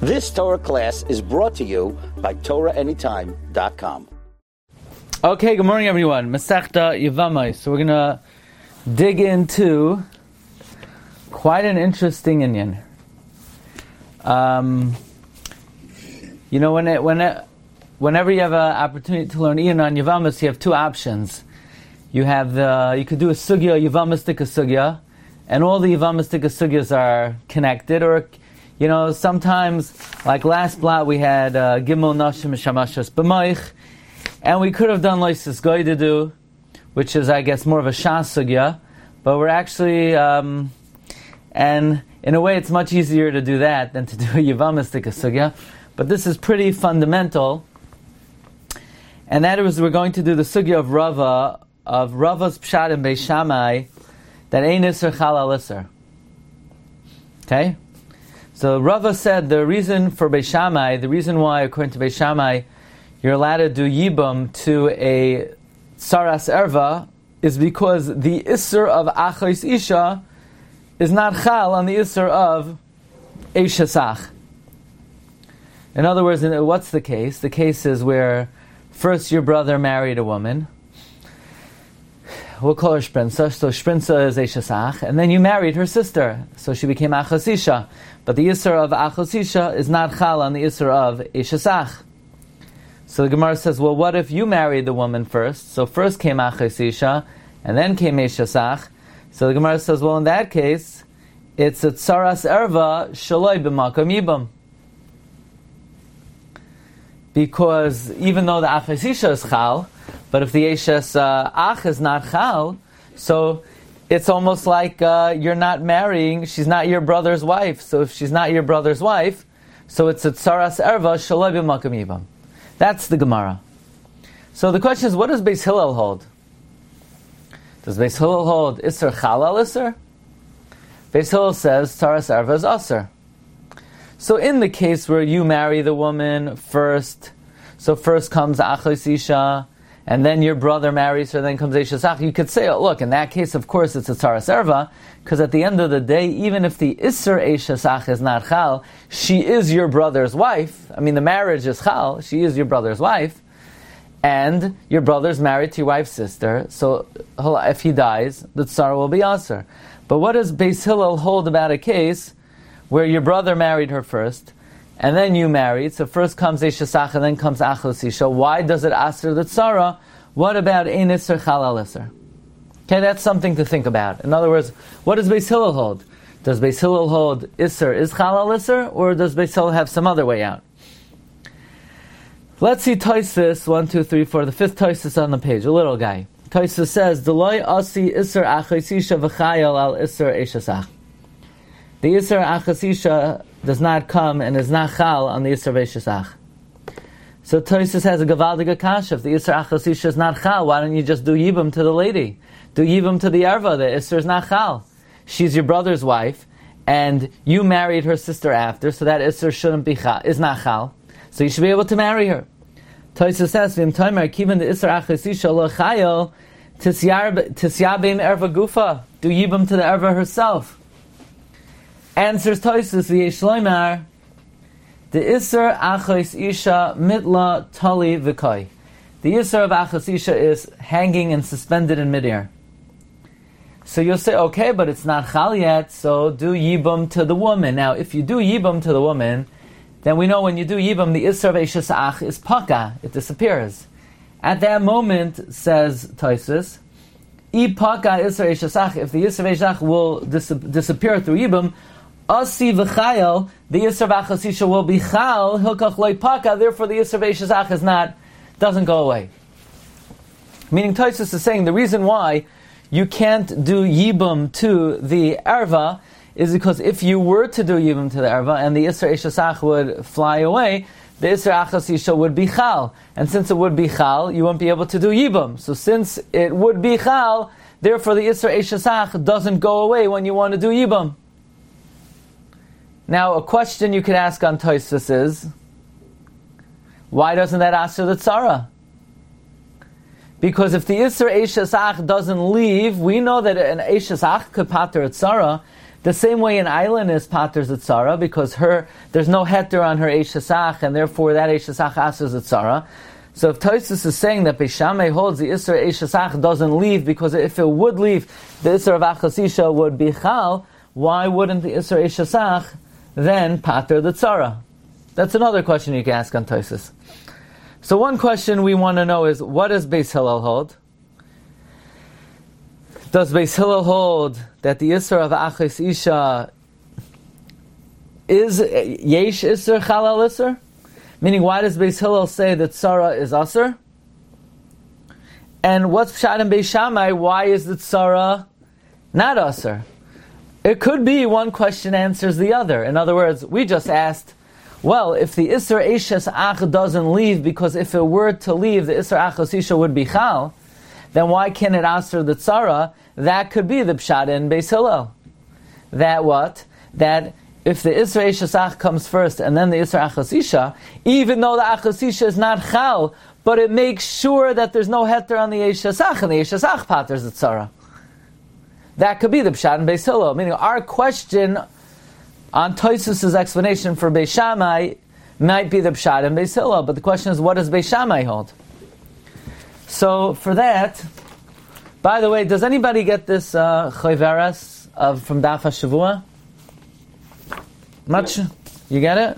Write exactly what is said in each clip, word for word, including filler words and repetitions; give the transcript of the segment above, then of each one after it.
This Torah class is brought to you by Torah Anytime dot com. Okay, good morning everyone. Masechta Yevamos. So we're going to dig into quite an interesting inyan. Um, you know, when it, when it, whenever you have an opportunity to learn inyan on Yevamos, you have two options. You have the, you could do a sugya, Yevamistika sugya, and all the Yevamistika sugyas are connected, or you know, sometimes, like last blot, we had uh, Gimel Nashim Shamashas B'moich, and we could have done Loisis Goydadu, which is, I guess, more of a Shas Sugya, but we're actually, um, and in a way, it's much easier to do that than to do a Yevamistika Sugya, but this is pretty fundamental, and that is, we're going to do the Sugya of Rava, of Rava's Pshat and Beis Shammai, that Ein Isser Chal Al Isser. Okay? So Rava said the reason for Beis Shammai, the reason why, according to Beis Shammai, you're allowed to do Yibum to a Saras Erva is because the Isser of Achos Isha is not Chal on the Isser of Eishasach. In other words, what's the case? The case is where first your brother married a woman. We'll call her Shprinza. So Shprinza is Eishasach. And then you married her sister. So she became Achos Isha. But the Isser of Achos Isha is not Chal on the Isser of Eishasach. So the Gemara says, well, what if you married the woman first? So first came Achos Isha, and then came Eishasach. So the Gemara says, well, in that case, it's a Tsaras Erva Shaloi B'Makam Yibam. Because even though the Achos Isha is Chal, but if the Eishes uh, Ach is not Chal, so it's almost like uh, you're not marrying, she's not your brother's wife. So if she's not your brother's wife, so it's a Tsaras Erva Shaloi B'Makam Yibam. That's the Gemara. So the question is, what does Beis Hillel hold? Does Beis Hillel hold Isser Chal Al Isser? Beis Hillel says Tsaras Erva is Asser. So in the case where you marry the woman first, so first comes Achos Isha, and then your brother marries her, then comes Eishasach, you could say, oh, look, in that case, of course, it's a Tsaras Erva, because at the end of the day, even if the Isser Eishasach is not Chal, she is your brother's wife. I mean, the marriage is Chal, she is your brother's wife, and your brother's married to your wife's sister, so if he dies, the Tsar will be Aser. But what does Beis Hillel hold about a case where your brother married her first, and then you married, so first comes Eishasach and then comes Achos Isha. Why does it Aser the Tzara? What about Ein Isser Chal Al Isser? Okay, that's something to think about. In other words, what does Beis Hillel hold? Does Beis Hillel hold Isser is Chal Al Isser, or does Beis Hillel have some other way out? Let's see Tosfos, one, two, three, four, the fifth Tosfos on the page, a little guy. Tosfos says, D'loi asi Isser Achos Isha v'chayal al Isser Eishasach. The Isser Achos Isha does not come and is not Chal on the Isser Eishasach. So Tosfos has a Gavaldiga Kasha. If the Isser Achos Isha is not Chal, why don't you just do Yibum to the lady? Do Yibum to the Erva. The Isser is not Chal. She's your brother's wife, and you married her sister after, so that Isser shouldn't be Chal, is not Chal. So you should be able to marry her. Tosfos says, V'im Tomer, Kivan the Isser Achos Isha lo Chayil, Tisyabim Erva Gufa. Do Yibum to the Erva herself. Answers Tosfos the Yeshloimar, the Isser Achos Isha mitla tali v'koi. The Isser of Achos Isha is hanging and suspended in midair. So you'll say, okay, but it's not Chal yet, so do Yibum to the woman. Now, if you do Yibum to the woman, then we know when you do Yibum, the Isser of Eishasach is Paka, it disappears. At that moment, says Tosfos, I Paka Isser Eishasach, if the Isser of Eishasach will dis- disappear through Yibum, Asi v'chayel, the Yisr v'achos Isha will be chal, hilkach loy paka, therefore the Yisr v'eshazach is not, doesn't go away. Meaning Tosfos is saying the reason why you can't do Yibum to the Erva is because if you were to do Yibum to the Erva and the Yisr eshazach would fly away, the Yisr achos Isha would be chal. And since it would be chal, you won't be able to do Yibum. So since it would be chal, therefore the Yisr eshazach doesn't go away when you want to do Yibum. Now, a question you could ask on Tosfos is, why doesn't that answer the tzara? Because if the Isser Eishasach doesn't leave, we know that an Eishasach could pater a tzara, The same way an island is pater zitzara, because her there's no heter on her eishasach, and therefore that eishasach asers zitzara. So if Tosfos is saying that Beis Shammai holds the Isser eishasach doesn't leave, because if it would leave, the Isser of achas isha would be chal, why wouldn't the Isser eishasach then pater the tzara? That's another question you can ask on Tosfos. So one question we want to know is, what does Beis Hillel hold? Does Beis Hillel hold that the Isser of achas isha is yesh Isser chalal Isser? Meaning, why does Beis Hillel say that tzara is aser? And what's pshat in Beis Shammai? Why is the tzara not aser? It could be one question answers the other. In other words, we just asked, well, if the Isser Eishes Ach doesn't leave, because if it were to leave, the Isser Achos Isha would be Chal, then why can't it aser the tzara? That could be the pshat in Beis Hillel. That what? That if the Isser Eishes Ach comes first and then the Isser Achos Isha, even though the Achos Isha is not Chal, but it makes sure that there's no heter on the Eishes Ach, and the Eishes Ach paters the tzara. That could be the pshat in Beis Hillel. Meaning, our question on Tosfos' explanation for Beis Shammai might be the pshat in Beis Hillel, but the question is, what does Beis Shammai hold? So, for that, by the way, does anybody get this uh, choiveres of from Daf HaShavua? Much? You get it?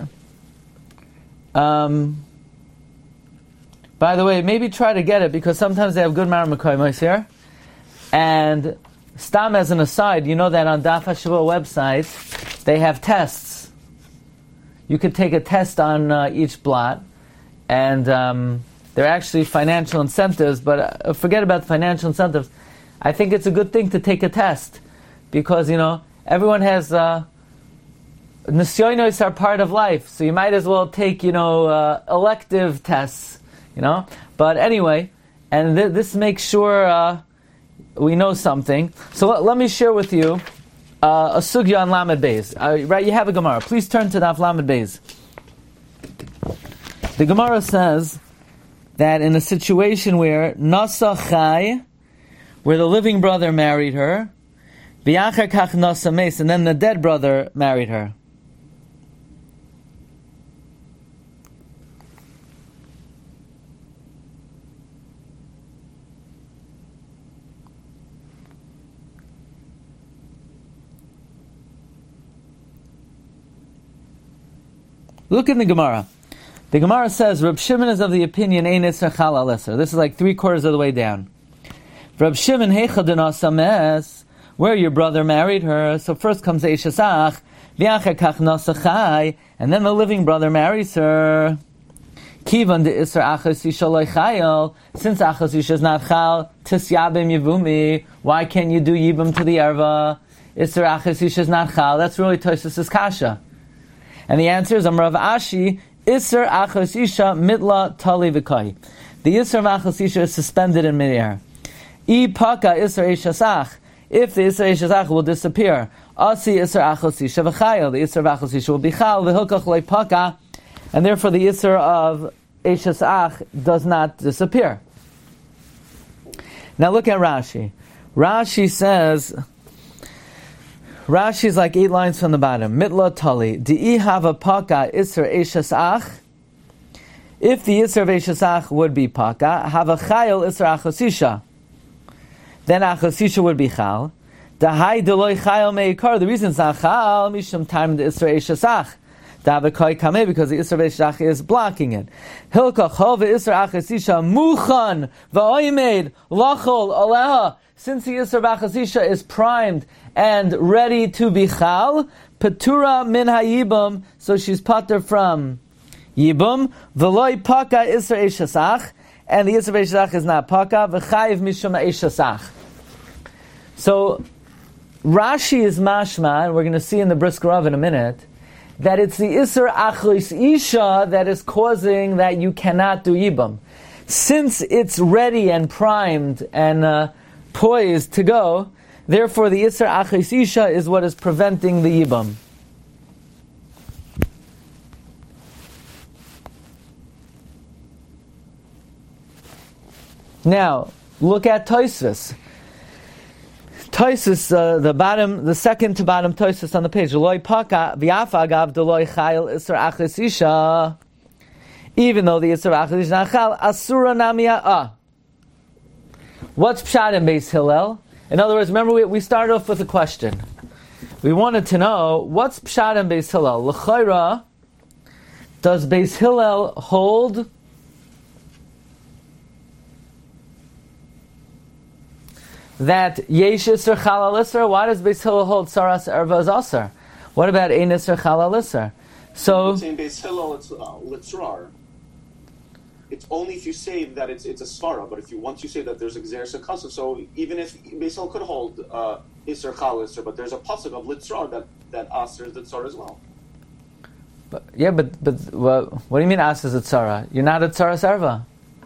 Um, by the way, maybe try to get it, because sometimes they have good Mar Mekoymos here. And Stam, as an aside, you know that on Daf HaShavua website, they have tests. You could take a test on uh, each blot, and um, they're actually financial incentives, but uh, forget about the financial incentives. I think it's a good thing to take a test, because, you know, everyone has... Uh, Nisyonos are part of life, so you might as well take, you know, uh, elective tests, you know. But anyway, and th- this makes sure uh, we know something. So let, let me share with you uh, a sugya on Lamed Beis. Uh, right, you have a Gemara. Please turn to Daf Lamed Beis. The Gemara says that in a situation where Nasa Chai, where the living brother married her, B'yachar kach Nasa Meis, and then the dead brother married her. Look in the Gemara. The Gemara says, Reb Shimon is of the opinion, Ein Isser Chal Al Isser. This is like three quarters of the way down. Reb Shimon, Heicha Denasa Mes, where your brother married her. So first comes Eishasach, V'yachar kach Nasa Chai, and then the living brother marries her. Kivan de Isser Achos Isha Lo Chayil, since Achos Isha is not Chal, Tis Yabim Yivumi, why can't you do Yibum to the Erva? Isser Achos Isha is not Chal. That's really Tosfos' kasha. And the answer is, Amrav Ashi, Isser Achos Isha Mitla Tali V'kai. The Isser of Achos Isha is suspended in midair. I Paka Isser Eishasach, if the Isser Eishasach will disappear, Asi Isser Achos Isha V'chayil, the Isser of Achos Isha will be Chal, V'hilkach Lei Paka, and therefore the Isser of Eishasach does not disappear. Now look at Rashi. Rashi says, Rashi is like eight lines from the bottom. Mitla Tali. Di'i hava paka Isser Eishasach. If the Isser of Eishasach would be paka, hava chayil Isser Achos Isha. Then Achos Isha would be chal. Dahai deloi chayil meikar. The reason it's not chal, mishum time the Isser Eishasach. Davikoi kameh, because the Isser of Eishasach is blocking it. Hilka chol ve'Isser Achos Isha muchan va'oimed lachol aleha. Since the Isser of Achos Isha is primed and ready to be chal, Petura min hayibum, so she's pater from yibum, v'loi paka Isser Eishasach, and the Isser Eishasach is not paka, v'chayiv mishum Eishasach. So, Rashi is mashma, and we're going to see in the Brisker Rav in a minute, that it's the Isser Achos Isha that is causing that you cannot do yibum. Since it's ready and primed and uh, poised to go, therefore the Isser Achos Isha is what is preventing the Yibam. Now, look at Tosfos. Toisus, uh, the bottom, the second to bottom Toisus on the page. Eloi paka v'yafa agav deloi chayil isur achas isha. Even though the isur achas isha nachal asura namia ah. What's pshat in Beis Hillel? In other words, remember we, we started off with a question. We wanted to know what's pshat in Beis Hillel. L'chayra, does Beis Hillel hold that yesh isur chalal isur? Why does Beis Hillel hold saras erva is asur? What about ein isur chalal isur? So in Beis Hillel, it's uh, litzrar. It's only if you say that it's it's a svara, but if you once you say that there's a gzeres hakasa, so even if Beis Hillel could hold uh, isur chal isur, but there's a pasuk of litzrar that that asers litzar as well. But, yeah, but but what, what do you mean asers litzara? You're not a tzaras erva.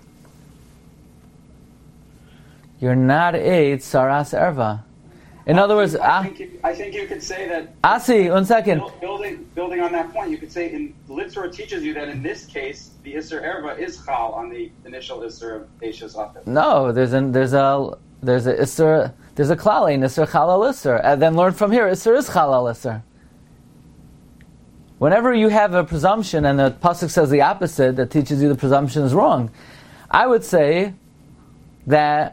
You're not a tzaras erva. In other words, I think, you, I think you could say that. Asi, one second. Building, building on that point, you could say in Litzra teaches you that in this case the Isser Erva is Chal on the initial Isser of Eishes Achas. No, there's a there's a there's a Isser there's a Klal in Isser Chalal Isser, and then learn from here Isser is Chalal Isser. Whenever you have a presumption and the pasuk says the opposite, that teaches you the presumption is wrong, I would say that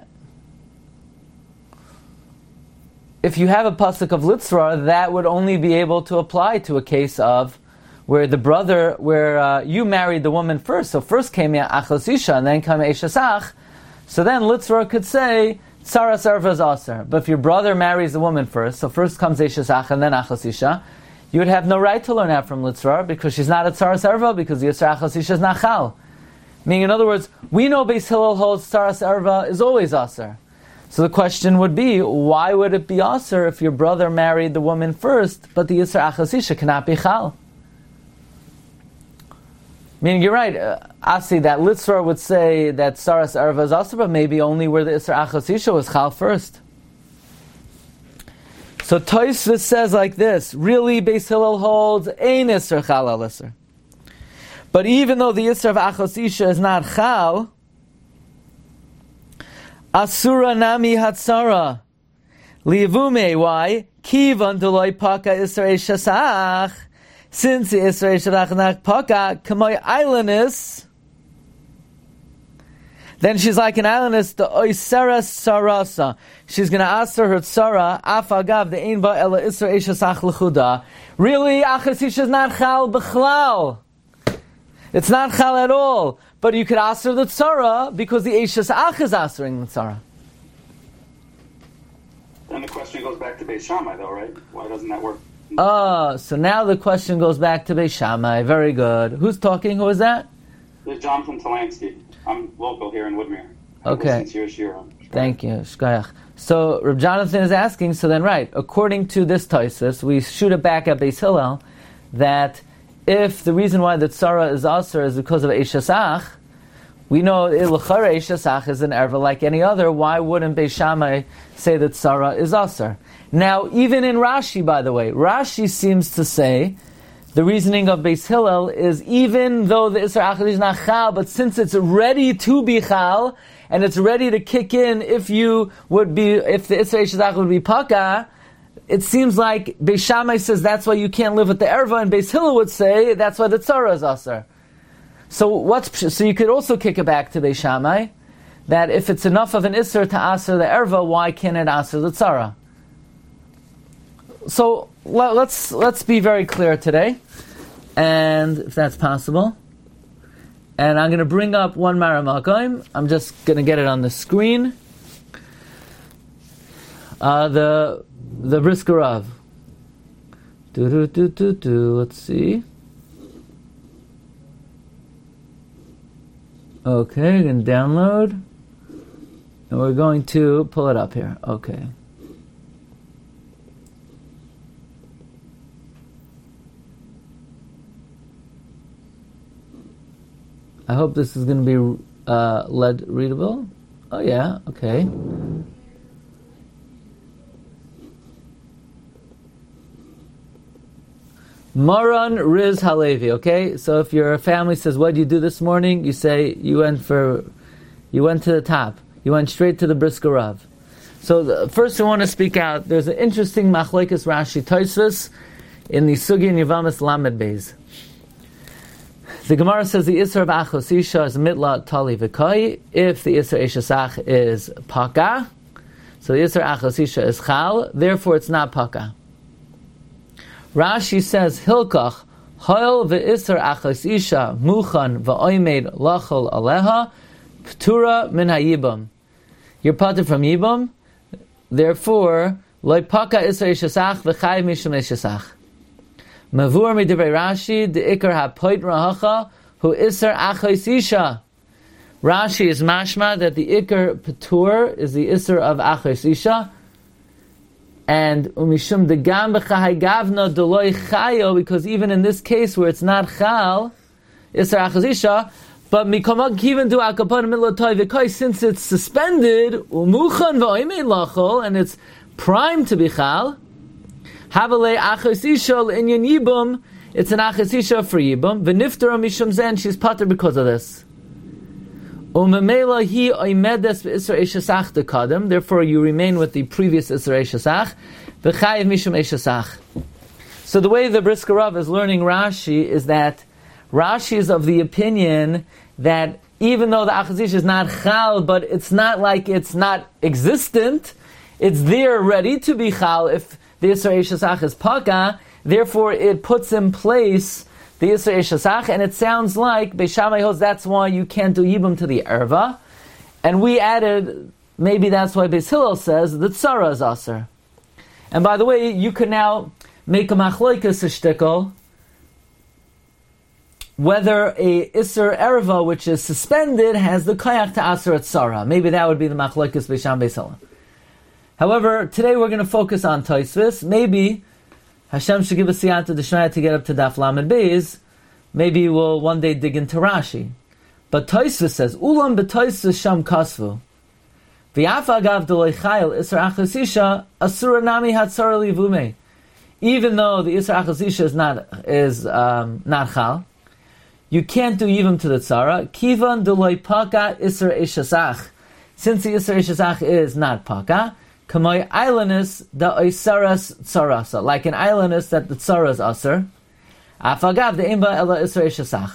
if you have a pasuk of litzra, that would only be able to apply to a case of where the brother, where uh, you married the woman first. So first came achos isha, and then came eshasach. So then litzra could say tzaras erva is aser. But if your brother marries the woman first, so first comes eshasach and then achos isha, you would have no right to learn that from litzra because she's not a tzaras erva because the yisra achos isha is not chal. Meaning, in other words, we know Beis Hillel holds tzaras erva is always aser. So the question would be, why would it be aser if your brother married the woman first, but the Yisra Achas Isha cannot be chal? Meaning, you're right, uh, Asi, that Litzra would say that Saras Erva is aser, but maybe only where the Yisra Achas Isha was chal first. So Tosfos says like this, really Beis Hillel holds ein Yisra chal al Yisra. But even though the Yisra of Achas Isha is not chal, Asura nami hatsara. Livume, why? Kivan deloi paka Isra Shasach. Since the Isra Shasach nak paka, kamoy islandess, then she's like an islandess, the oisera sarasa. She's going to answer her tsara, afagav, the ein ba ela Isra Shasach l'chuda. Really, Achas Isha is not chal b'chlal. It's not chal at all. But you could answer the tzara because the Eishes Ach is answering the tzara. Then the question goes back to Beis Shammai, though, right? Why doesn't that work? Oh, so now the question goes back to Beis Shammai. Very good. Who's talking? Who is that? There's Jonathan Talansky. I'm local here in Woodmere. Okay. Thank you. Shkayach. So Reb Jonathan is asking, so then right, according to this Tosfos, we shoot it back at Beis Hillel, that if the reason why the tzara is aser is because of Eishasach, we know l'chara Eishasach is an erva like any other. Why wouldn't Beis Shammai say that tzara is aser? Now, even in Rashi, by the way, Rashi seems to say the reasoning of Beis Hillel is even though the Isra Achad is not chal, but since it's ready to be chal and it's ready to kick in, if you would be, if the Isra Eishasach would be paka, it seems like Beis Shammai says that's why you can't live with the erva, and Beis Hillel would say that's why the tzara is aser. So what's so you could also kick it back to Beis Shammai that if it's enough of an isser to aser the erva, why can't it aser the tzara? So let, let's let's be very clear today, and if that's possible, and I'm going to bring up one Maramakoim. I'm just going to get it on the screen. Uh, the The Brisker Rav. Do do do do do. Let's see. Okay, we're going to download, and we're going to pull it up here. Okay. I hope this is going to be uh, lead readable. Oh yeah. Okay. Maran Riz Halevi, okay? So if your family says, what did you do this morning? You say, you went for, you went to the top. You went straight to the Brisker Rav. So the, first I want to speak out, there's an interesting machlekes Rashi Tosfos in the Sugi and Yavamas Lamed Beis. The Gemara says the Isser of Achos Isha is mitla tali v'kai. If the Isser Eshesach is paka, so the Isser Achos Isha is chal, therefore it's not paka. Rashi says Hilkach Hoil ve'Isser Achos Isha muchan va'oimed lachol aleha p'tura min ha'yibam. You're patur from yibam, therefore loy paka Isser Eshesach v'chai mishum Eshesach. Mavur midivrei Rashi, the ikar hapoit rahacha, who iser achos isha. Rashi is mashma that the ikar patur is the iser of achos isha, and umishum degam b'chahai gavna deloi chayo, because even in this case where it's not chal, iser achos isha, but mikamag kiven to akapon milotoy v'koi, since it's suspended umuchan v'oimei lachol, and it's primed to be chal. Havale achos isha l'inyan yibum. It's an achos isha for yibum. V'niftara mishum zen. She's pater because of this. Umemela hi oimedes v'isra eshesach dekadem. Therefore, you remain with the previous isra eshesach. V'chayiv mishum eshesach. So the way the Brisker Rav is learning Rashi is that Rashi is of the opinion that even though the achos isha is not chal, but it's not like it's not existent. It's there, ready to be chal. If the Isser Eshesach is Paka, therefore it puts in place the Isser Eshesach, and it sounds like Beis Shammai holds that's why you can't do Yibum to the Erva, and we added, maybe that's why Beis Hillel says that Tzara is Aser. And by the way, you can now make a Machloikas Shtickle, whether a Isser Erva, which is suspended, has the Kayak to Aser at Tzara. Maybe that would be the Machloikas Beis Shammai Beis Hillel. However, today we're going to focus on Tosfos. Maybe Hashem should give us the answer to get up to Daf Lamed Beis. Maybe we'll one day dig into Rashi. But Tosfos says, Ulam b'Tosfos sham kasvu. V'yaf agav d'loi chayil Isser Achos Isha asura nami hatzara livume. Even though the Isser Achos Isha is not is um, not chal, you can't do Yivum to the tzara. Kivan d'loi paka Isser Eshesach. Since the Isser Eshesach is not paka, Kamay islandus the oisaras tzarasa, like an islandus that the tzara is aser. Afagav the imba ela isra eshesach.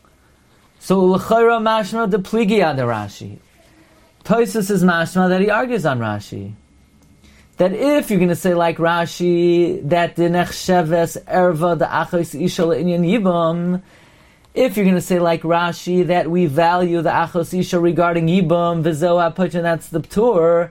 So l'chayra mashma the pligia the Rashi. Tosfos is mashma that he argues on Rashi. That if you're going to say like Rashi that the nechsheves erva the achos isha le'inyan yibam, if you're going to say like Rashi that we value the achos isha regarding yibam v'zo ha'poch, and that's the ptur.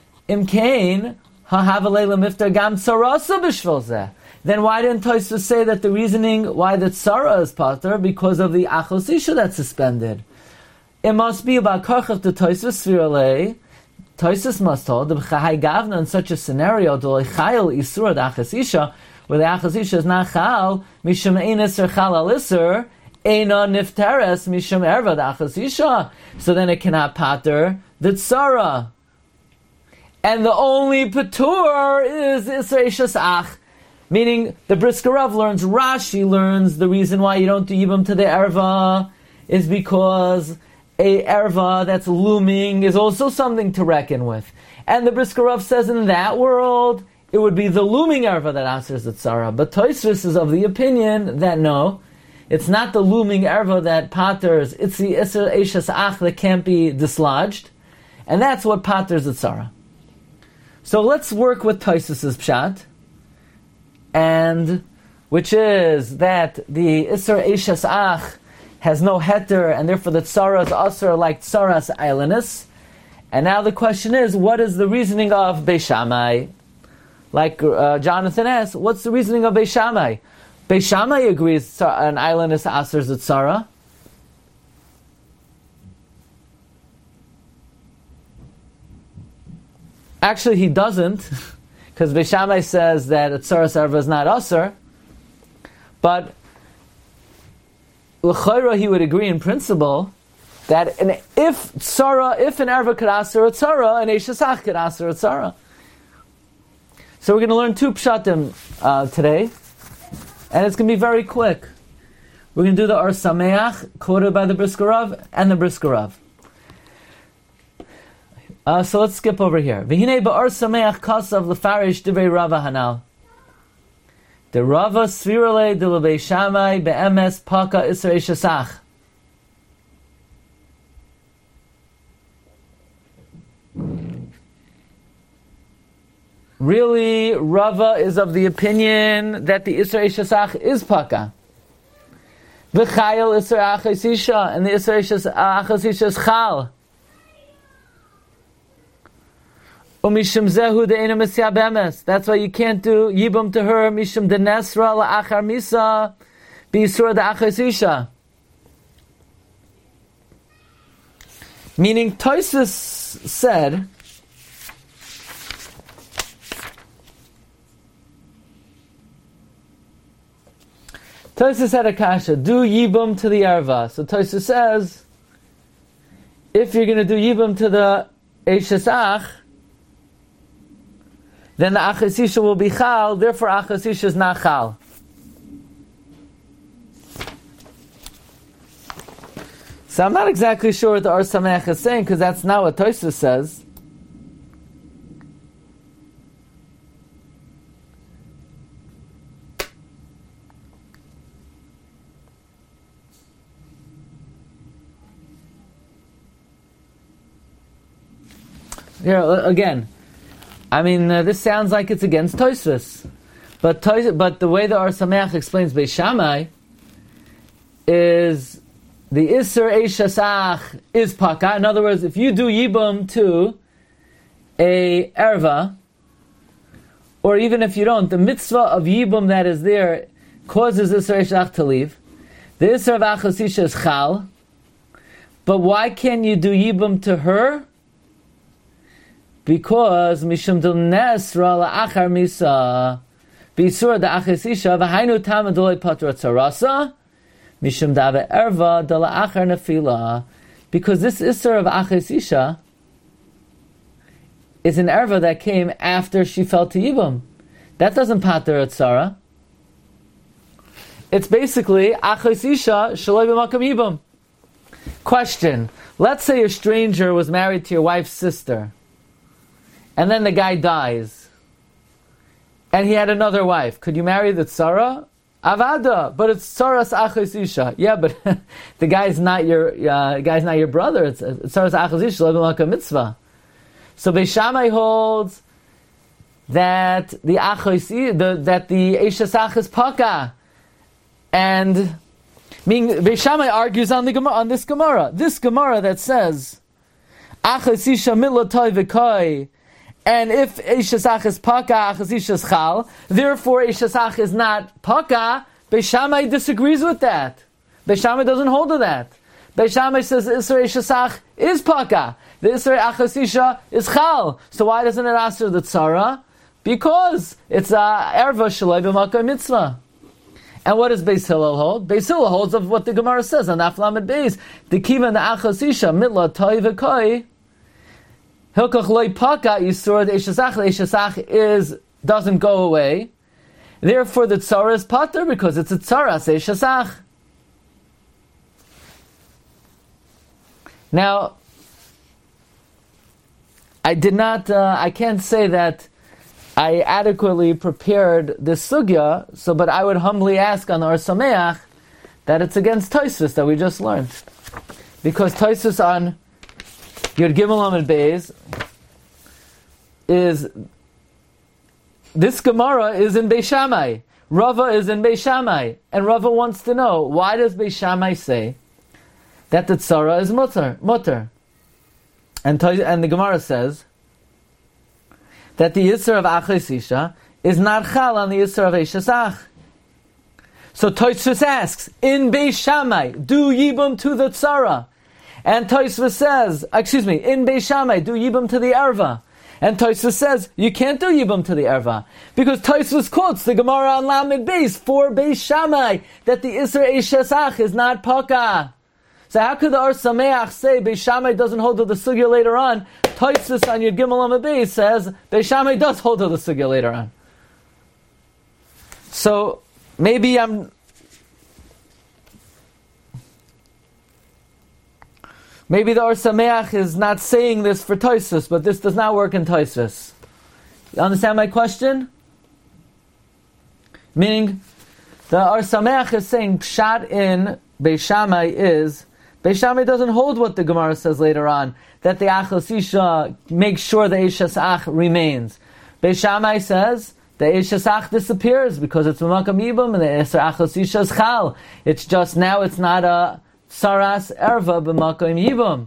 Imkain ha'havalei lemiftar gam tzarasa b'shvil zeh. Then why didn't Tosfos say that the reasoning why the tzara is pater because of the achos isha that's suspended? It must be about karchach the Tosfos sviralei. Tosfos must hold the b'chahai gavna in such a scenario d'loi chayil isura the achos isha, where the achos isha is not chal mishum ein iser chal al iser eina nifteres mishum erva the achos isha. So then it cannot pater the tzara. And the only patur is Isra Eshesach. Meaning, the Brisker Rav learns, Rashi learns, the reason why you don't do Yibum to the Erva is because a Erva that's looming is also something to reckon with. And the Brisker Rav says in that world, it would be the looming Erva that answers the Tzara. But Tosfos is of the opinion that no, it's not the looming Erva that paters, it's the Isra Eshesach that can't be dislodged. And that's what paters the Tzara. So let's work with Tosfos' pshat, and which is that the Isser Eshesach has no heter, and therefore the tzara is aser like tzaras eilinus. And now the question is, what is the reasoning of Beis Shammai? Like uh, Jonathan asks, what's the reasoning of Beis Shammai? Beis Shammai agrees an eilinus aser is a tzara. Actually, he doesn't, because Beis Shammai says that a tzaras erva is not aser. But l'chayra, he would agree in principle that an, if tzara, if an erva could aser a tzara, an eshesach could aser a tzara. So we're going to learn two pshatim uh, today, and it's going to be very quick. We're going to do the Or Sameach quoted by the Brisker Rav and the Brisker Rav. Uh, so let's skip over here. V'hinei ba'or sameach kasav l'farish divrei Rava hanal. The Rava svirale de l'bei Shammai be'emes paka isra eshasach. Really, Rava is of the opinion that the isra eshasach is paka. V'chayil isra achasisha, and the isra achasisha is chal. Umishum zehu de'ena misya bemes. That's why you can't do yibum to her mishum denesra la'achar misa b'yisura da'achasisha. Meaning, Tosfos said, Tosfos had a kasha, do yibum to the erva. So Tosfos says, if you're going to do yibum to the eshesach, then the achasisha will be chal, therefore achasisha is not chal. So I'm not exactly sure what the Or Sameach is saying, because that's not what Tosfos says. Here, again, I mean, uh, this sounds like it's against Tosfos. But Tos- but the way the Or Sameach explains Beis Shammai is the Isser Eshasach is Paka. In other words, if you do Yibum to a Erva, or even if you don't, the mitzvah of Yibum that is there causes Isser Eshasach to leave. The Isser of Achasisha is Chal. But why can't you do Yibum to her? Because Mishum Del Nesra La'achar Misa B'Yisura Da'achasisha V'hainu Tamad Dolei Patra Tzarasa Mishum Da'ave Erva De La'achar Nefila. Because this Isser of Achasisha is an Erva that came after she fell to Yibum. That doesn't pater a Tzara. It's basically Achasisha Shaloi B'Makam Yibum. Question. Let's say a stranger was married to your wife's sister, and then the guy dies, and he had another wife. Could you marry the tzara? Avada, but it's tzaras achasisha. Yeah, but the guy's not your uh, the guy's not your brother. It's, it's tzaras achasisha levelaka mitzvah. So Beis Shammai holds that the achasi the that the eshasach is paka, and meaning Beis Shammai argues on the on this Gemara, this Gemara that says achasisha mitlatoi v'koi. And if Eshesach is Paka, Achasisha is Chal, therefore Eshesach is not Paka, Beis Shammai disagrees with that. Beis Shammai doesn't hold to that. Beis Shammai says Isra Eshesach is Paka. The Isra Achasisha is Chal. So why doesn't it answer the Tzara? Because it's a Erva Shalai B'Makam Mitzvah. And what does Beis Hillel hold? Beis Hillel holds of what the Gemara says on Aflamed Beis. The Kiva the Achasisha, Mitla Toi V'Koi, Hilkach loy paka yisur the eshasach. The eshasach is doesn't go away. Therefore, the tzara is pater because it's a tzaras eshasach. Now, I did not. Uh, I can't say that I adequately prepared this sugya. So, but I would humbly ask on the Or Sameach that it's against Tosfos that we just learned, because Tosfos on Yud Gimel Amud Beis is this Gemara is in Beis Shammai. Rava is in Beis Shammai, and Rava wants to know, why does Beis Shammai say that the tzara is mutter, mutter? And and the Gemara says that the Yisur of Achasisha is not chal on the Yisur of Eshesach. So Tosfos asks, in Beis Shammai, do yibum to the tzara? And Tosfos says, excuse me, in Beis Shammai, do Yibum to the Erva. And Tosfos says, you can't do Yibum to the Erva. Because Tosfos quotes the Gemara on Lamed Beis for Beis Shammai, that the Isra Eshesach is not Paka. So how could the Or Sameach say Beis Shammai doesn't hold to the Sugya later on? Tosfos on Yud Gimel Lamed Beis says, Beis Shammai does hold to the Sugya later on. So, maybe I'm... Maybe the Or Sameach is not saying this for Tosfos, but this does not work in Tosfos. You understand my question? Meaning, the Or Sameach is saying Pshat in Beis Shammai is, Beis Shammai doesn't hold what the Gemara says later on, that the Achos Isha makes sure the Eishes Ach remains. Beis Shammai says the Eishes Ach disappears because it's B'makam Yibum and the Eser Achos Isha is Chal. It's just now it's not a Saras Erva B'makam Yibum.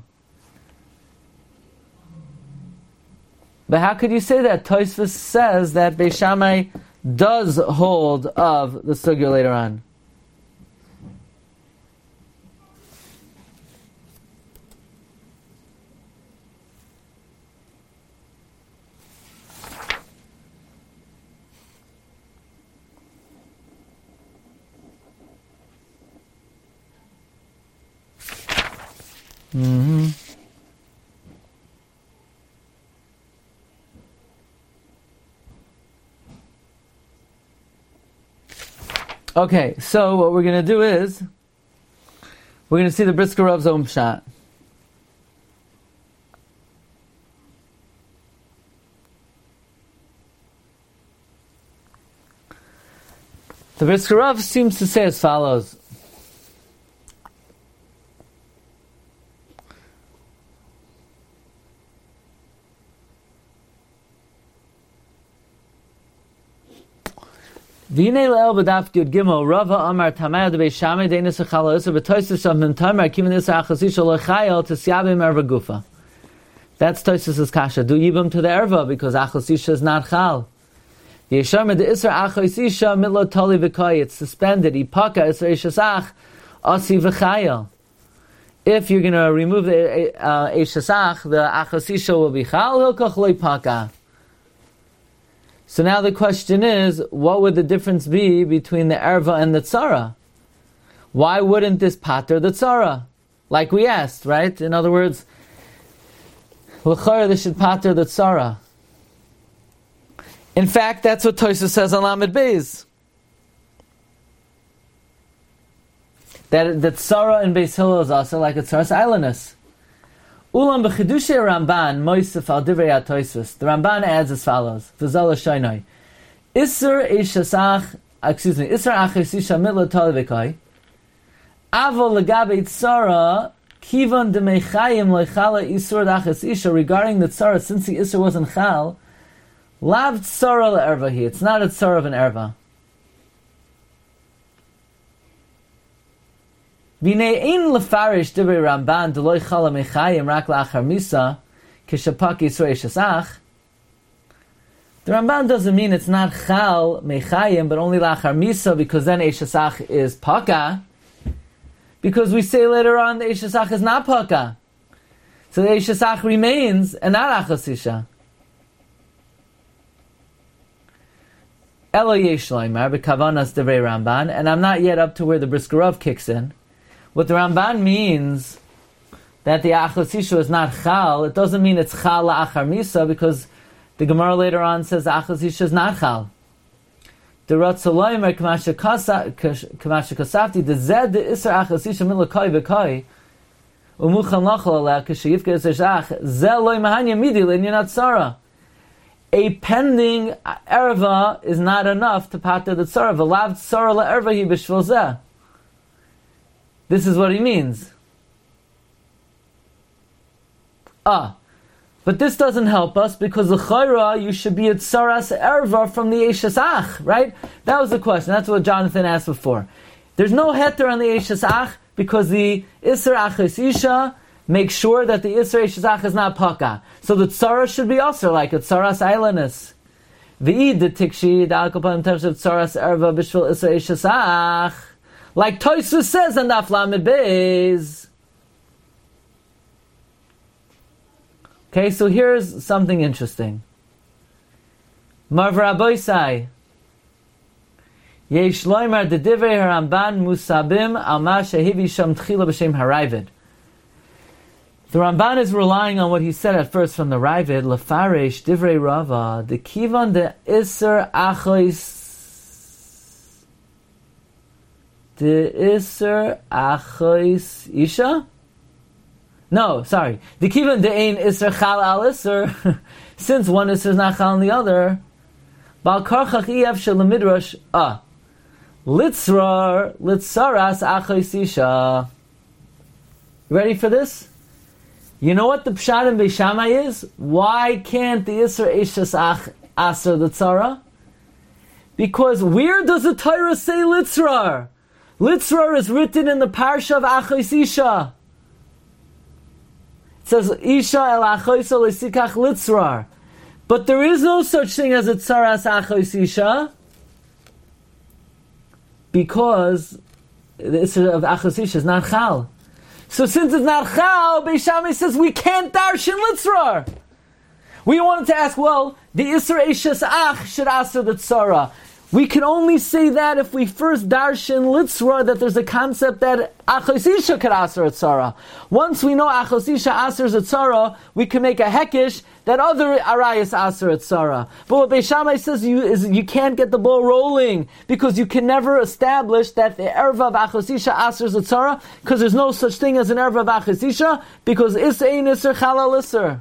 But how could you say that? Tosfos says that Beis Shammai does hold of the Sugya later on. Mm-hmm. Okay, so what we're going to do is we're going to see the Brisker Rav's own Pshat. The Brisker Rav seems to say as follows. V'inei le'el b'daf yud gimel Rava Amar Tamaya de Beis Shammai de'inus echala iser b'toysus shav mem tamar kimin iser achasisha lechayel t'syabim erva gufa. That's Toysus' kasha. Do yibam to the erva because achasisha is not chal. The yesharma de iser achasisha mitlo toli v'koy. It's suspended. Ipaka iser ishasach asi v'chayel. If you're going to remove the uh, ishasach, the achasisha will be chal. Hilkach lo ipaka. So now the question is, what would the difference be between the erva and the tzara? Why wouldn't this pater the tzara? Like we asked, right? In other words, l'chara this should pater the tzara. In fact, that's what Tosfos says on Lamed Beis. That the tzara in Beis Hillel is also like a tzaras islandus. Ulam b'chidushay Ramban moisef al divrei Tosfos. The Ramban adds as follows: V'zal shaynai Isser eishasach, excuse me, Isser achesisha mitla talivkai. Avo legabe tzara kivan demechayim lechala isur achesisha. Regarding the tzara, since the Isser wasn't chal, lav tzara le'ervahi. It's not a tzara of an erva. V'nei ein lefarish divrei Ramban deloy chala mechayim rak la'achar misa kishapak isur eishasach. The Ramban doesn't mean it's not chal mechayim, but only lachar misa, because then eishasach is paka. Because we say later on the eishasach is not paka, so the eishasach remains and not achasisha. Elo yesh loymar b'kavanas devrei Ramban, and I'm not yet up to where the Brisker Rav kicks in. What the Ramban means that the achasisha is not chal, it doesn't mean it's chal la'achar misa, because the Gemara later on says achasisha is not chal. The Ratzaloymer kamasha kasafti the zed the iser achasisha min l'koi v'koi umuchan lachol aleh k'sheyivka iser shach zel loy mahanya midi l'inyan tzara. A pending erva is not enough to pater the tzara. V'lav tzara le'erva hi b'shvil zeh. This is what he means. Ah. But this doesn't help us because the chayra you should be at tzaras erva from the eishasach, right? That was the question. That's what Jonathan asked before. There's no heter on the eishasach because the iser achesisha makes sure that the iser eishasach is not paka. So the tzara should be also like a tzaras islandus. V'id the tikshi the alkopam terms of tzaras erva b'shvil iser eishasach, like Tosfos says in Daf Lamed Beis. Okay, so here's something interesting. Marv Rabboisai. Yesh loymar de divrei Ramban musabim al ma shehivi sham tchila b'shem harayvid. The Ramban is relying on what he said at first from the Ravid, lefaresh divrei Rava, the kivan de iser achois, de iser achois isha? No, sorry. The kivan de'ein iser chal al iser, since one iser is not chal on the other, bal karchach iev shel midrash, ah, litzrar, litzaras achos isha. Ready for this? You know what the pshat in Beis Shammai is? Why can't the iser eishas ach aser litzara? Because where does the Torah say litzrar? Litzrar is written in the parsha of achos isha. It says, Isha el achoisa lesikach litzrar. But there is no such thing as a tzaras achos isha, because the issue of achos isha is not chal. So since it's not chal, Beis Shammai says we can't darshan litzrar. We wanted to ask, well, the Isser Eishes Ach should aser the tzara. We can only say that if we first darshan litzra, that there's a concept that achos isha could aser a tzara. Once we know achos isha asers a tzara, we can make a hekish that other arayas aser a tzara. But what Beis Shammai says you, is you can't get the ball rolling, because you can never establish that the erva of achos isha asers a tzara, because there's no such thing as an erva of achos isha, because is ein iser chalal iser.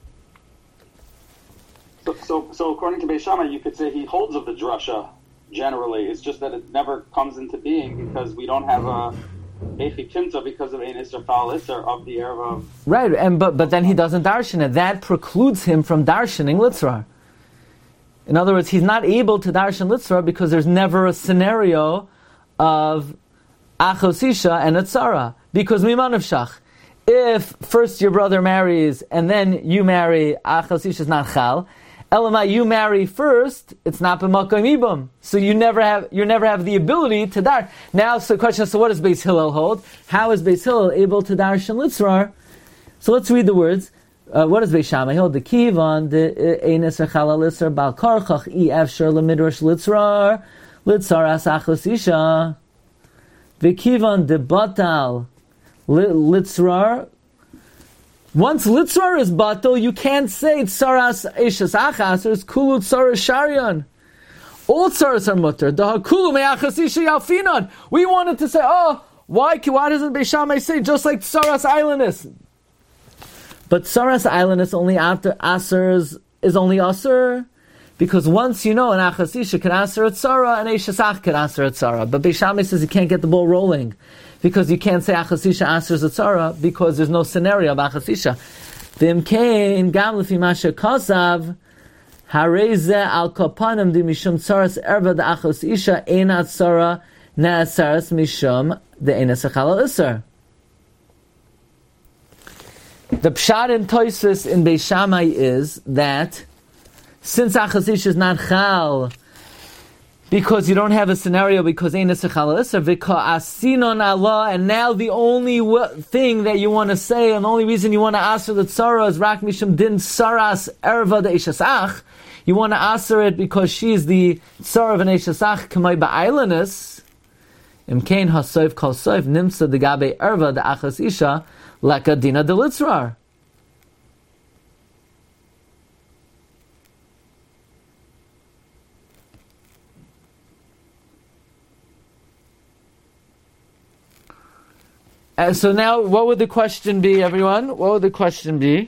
So, so, so according to Beis Shammai, you could say he holds of the drasha. Generally, it's just that it never comes into being because we don't have a Echi Kimta because of Ein Isser Fal Isser of the Erev of... Right, and but but then he doesn't darshan it. That precludes him from darshaning Litzrar. In other words, he's not able to darshan Litzrar because there's never a scenario of Achos Isha and a Tzara. Because Miman of Shach, if first your brother marries and then you marry, Achos Isha is not Chal. Elamai, you marry first, it's not b'makom ibum. So you never have, you never have the ability to dar. Now, so the question is, so what does Beis Hillel hold? How is Beis Hillel able to darshan litzrar? So let's read the words. Uh, what does Beis Shammai hold? The kivan, the einis echala litzrar, bal karchach, i efsher lemidrash litzrar, litzar as achos isha. The kivan, the batal, litzrar. Once litzrar is batal, you can't say tzaras eishes achas, there's kulu tzaras sharian. All tzaras are mutter. The hakulu me'achas isha yalfinan. We wanted to say, oh, why, why doesn't Beis Shammai say just like tzaras islandess? But tzaras islandess only after asers is only aser, because once you know an achas isha can aser a tzara, and eishes ach can aser a tzara. But Beis Shammai says you can't get the ball rolling, because you can't say achas isha asers a tzara, because there's no scenario of achas isha. V'imkein gam lefi masha kasav hareze al kapanim di mishum tzaras erva de achas isha einat tzara na'asaras mishum de einas echal iser. The pshat in Toysus in Beis Shammai is that since achas isha is not chal, because you don't have a scenario, because ein iser chal iser, v'ka asinon Allah, and now the only w- thing that you want to say, and the only reason you want to aser the tzara is rak mishum din saras erva de ishasach. You want to aser it because she is the tzara of an ishasach k'may ba'aylanis. Imkein hasoif kol soif nimsa de gabe erva de achas isha laka dina de litzrar. Uh, so now, what would the question be, everyone? What would the question be?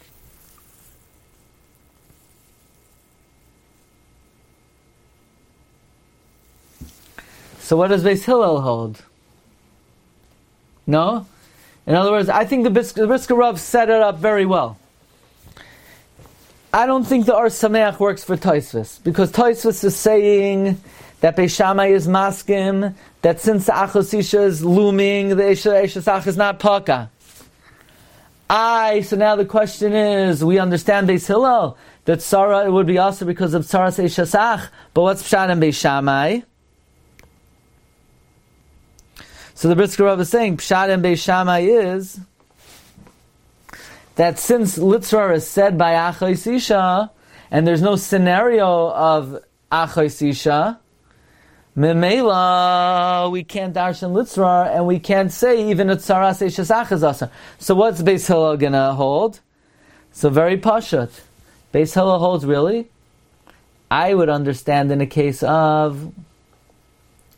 So what does Beis Hillel hold? No? In other words, I think the Brisker, the Brisker Rav set it up very well. I don't think the Or Sameach works for Tosfos, because Tosfos is saying that Beis Shammai is maskim, that since the achos isha is looming, the Eishasach is not paka. I, so now the question is, we understand Beis Hillel, that Sarah, it would be also because of Tzaras Eishasach, but what's Pshat in Beis Shammai? So the Brisker Rav is saying, Pshat in Beis Shammai is that since Litzrar is said by achos isha, and there's no scenario of achos isha, Memela, we can't darshan litzrar, and we can't say even a tzaras eishasach is asa. So what's Beis Hillel gonna hold? So very pashut. Beis Hillel holds, really? I would understand in a case of,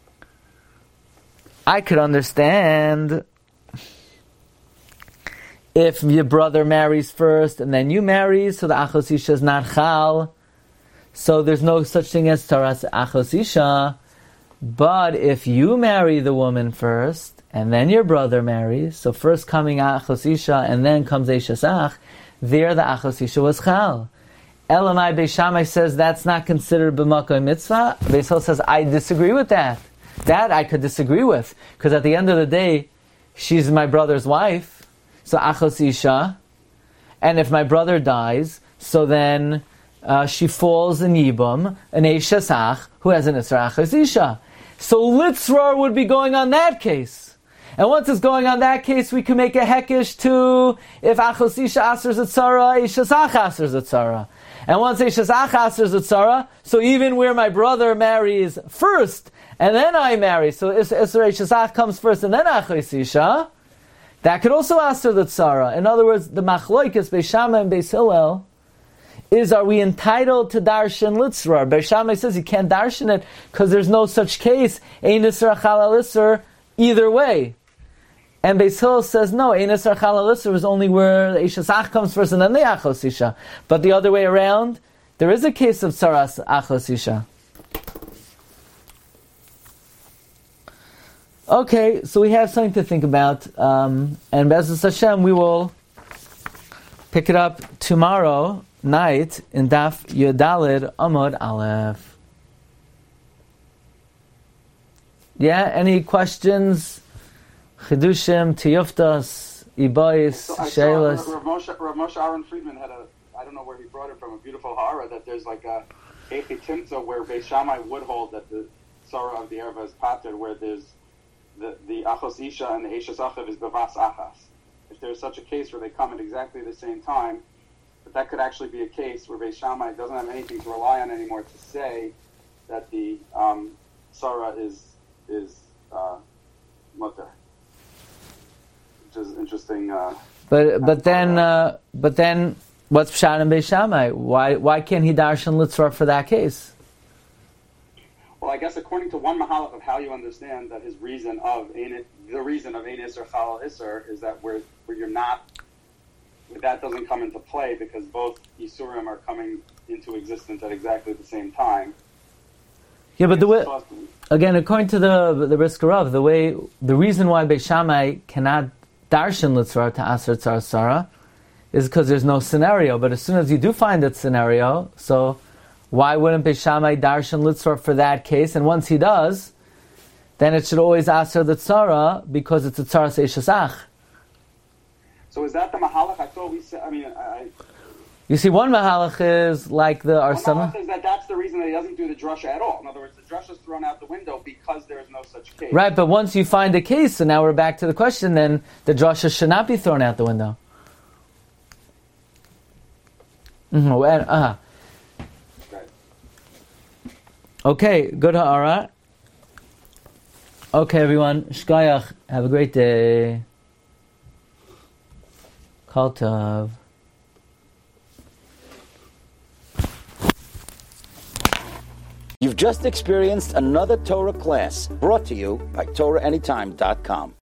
I could understand if your brother marries first and then you marry, so the achos isha is not chal. So there's no such thing as taras achos isha. But if you marry the woman first and then your brother marries, so first coming achos isha and then comes eishasach, there the achos isha was chal. Elamai Beis Shammai says that's not considered b'makom mitzvah. Beis Hillel says I disagree with that. That I could disagree with, because at the end of the day, she's my brother's wife, so achos isha, and if my brother dies, so then uh, she falls in yibum, an eishasach, who has an isra achos isha. So litzrar would be going on that case. And once it's going on that case, we can make a hekesh to if achos isha asers etzara, eishasach asers etzara. And once eishasach asers etzara, so even where my brother marries first, and then I marry, so Isra Eishasach comes first and then achos isha, that could also aser the tzara. In other words, the machloikis Beis Shammai and Beis Hillel is, are we entitled to darshan litzrar? Beis Shammai says you can't darshan it because there's no such case, ein isra chalal isra, either way. And Beis Hillel says no, ein isra chalal isra is only where the Eishasach comes first and then the achos isha. But the other way around, there is a case of tzaras achos isha. Okay, so we have something to think about, um, and Be'ezus Hashem, we will pick it up tomorrow night in Daf Yudalid Amud Aleph. Yeah, any questions? Chidushim, Tiyuftas, Ibais, Sheilas? Rav Moshe, Rav Moshe Aaron Friedman had a, I don't know where he brought it from, a beautiful hara that there's like a Echi Timtza where Beis Shammai would hold that the Tzara of the Erva is pater, where there's the the achos isha and the eishas achav is bevas achas. If there's such a case where they come at exactly the same time, but that could actually be a case where Beis Shammai doesn't have anything to rely on anymore to say that the um, Sarah is is uh, mutter, which is interesting. Uh, but but then uh, but then what's pshat in Beis Shammai? Why why can't he darshan litzra for that case? Well, I guess according to one mahalach of how you understand that his reason of ein, the reason of ein isser chalal isser is that where where you're not, that doesn't come into play because both isurim are coming into existence at exactly the same time. Yeah, but the way, again, according to the the Brisker Rav, the way the reason why Beis Shammai cannot darshan litzra to aser tzar sarah is because there's no scenario. But as soon as you do find that scenario, so why wouldn't Beis Shammai darshan litzra for that case? And once he does, then it should always aser the tzara because it's a tzara seishasach. So is that the mahalach? I thought we said. I mean, I. You see, one mahalach is like the Arsama. One mahalach is that that's the reason that he doesn't do the drasha at all. In other words, the drasha is thrown out the window because there is no such case. Right, but once you find a case, so now we're back to the question. Then the drasha should not be thrown out the window. Mm-hmm. Uh-huh. Okay, good ha'ara. Okay, everyone. Shkayach. Have a great day. Kol tov. You've just experienced another Torah class brought to you by Torah Anytime dot com.